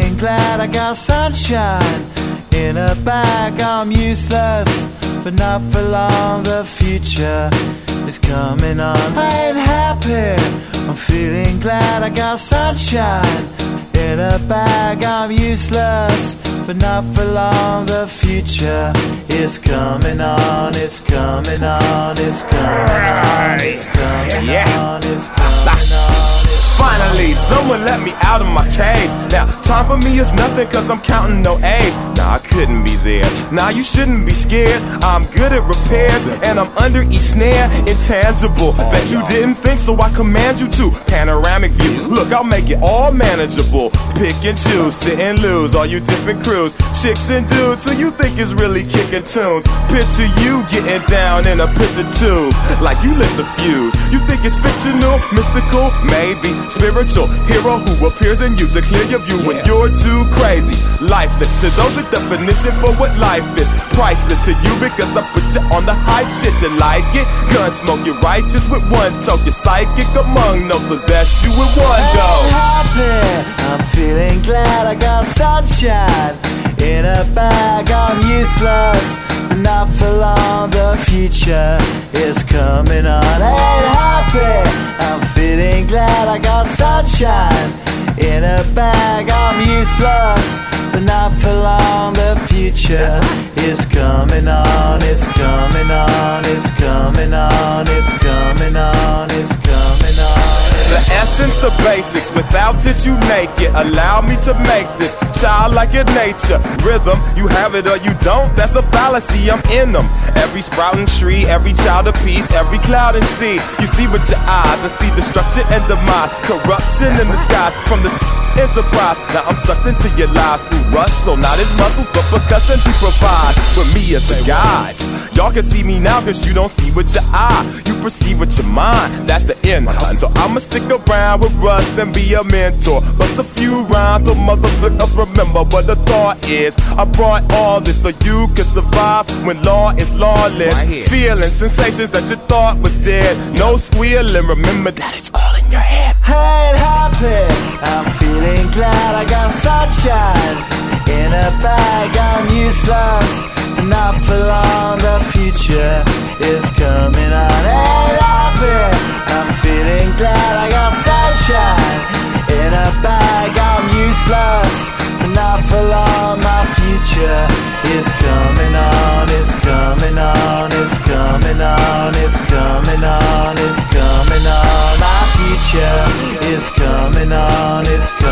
feeling glad I got sunshine in a bag. I'm useless, but not for long. The future is coming on. I ain't happy, I'm feeling glad I got sunshine in a bag. I'm useless, but not for long. The future is coming on. It's coming on. It's coming on. It's coming on. It's coming on. Finally, someone let me out of my cage. Now, time for me is nothing cause I'm counting no A's. Nah, I couldn't be there. Nah, you shouldn't be scared. I'm good at repairs and I'm under each snare. Intangible, bet you didn't think, so I command you to. Panoramic view, look, I'll make it all manageable. Pick and choose, sit and lose, all you different crews. Chicks and dudes who you think is really kicking tunes. Picture you getting down in a picture tube, like you lit the fuse. You think it's fictional, mystical, maybe spiritual hero who appears in you to clear your view when you're too crazy. Lifeless to those, the definition for what life is. Priceless to you because I put you on the hype shit. You like it? Gun smoke, you're righteous with one toke. You're psychic among no possess you with one go. Happy, I'm feeling glad I got sunshine in a bag. I'm useless, but not for long. The future is coming on. Ain't happy, I'm feeling glad I got sunshine in a bag. I'm useless, but not for long. The future is coming on. It's coming on. It's coming on. It's coming on. It's coming on. The essence, the basics, without it you make it. Allow me to make this childlike in nature. Rhythm, you have it or you don't, that's a fallacy, I'm in them. Every sprouting tree, every child of peace, every cloud and sea. You see with your eyes, I see destruction and demise. Corruption in the skies from this enterprise. Now I'm sucked into your lives through rust, so not as muscles, but percussion to provide with me as a guide. Y'all can see me now cause you don't see with your eye. You perceive with your mind, that's the end. So I'ma stick around with Russ and be a mentor. Bust a few rhymes so motherfuckers remember what the thought is. I brought all this so you can survive when law is lawless. Feeling sensations that you thought was dead. No squealing, remember that it's all in your head. I ain't happy, I'm feeling glad I got sunshine in a bag. I'm useless, but not for long. The future is coming on. Ain't happy, I'm feeling glad I got sunshine in a bag. I'm useless, but not for long. My future is coming on. It's coming on. It's coming on. It's coming on. It's coming on. My future is coming on. It's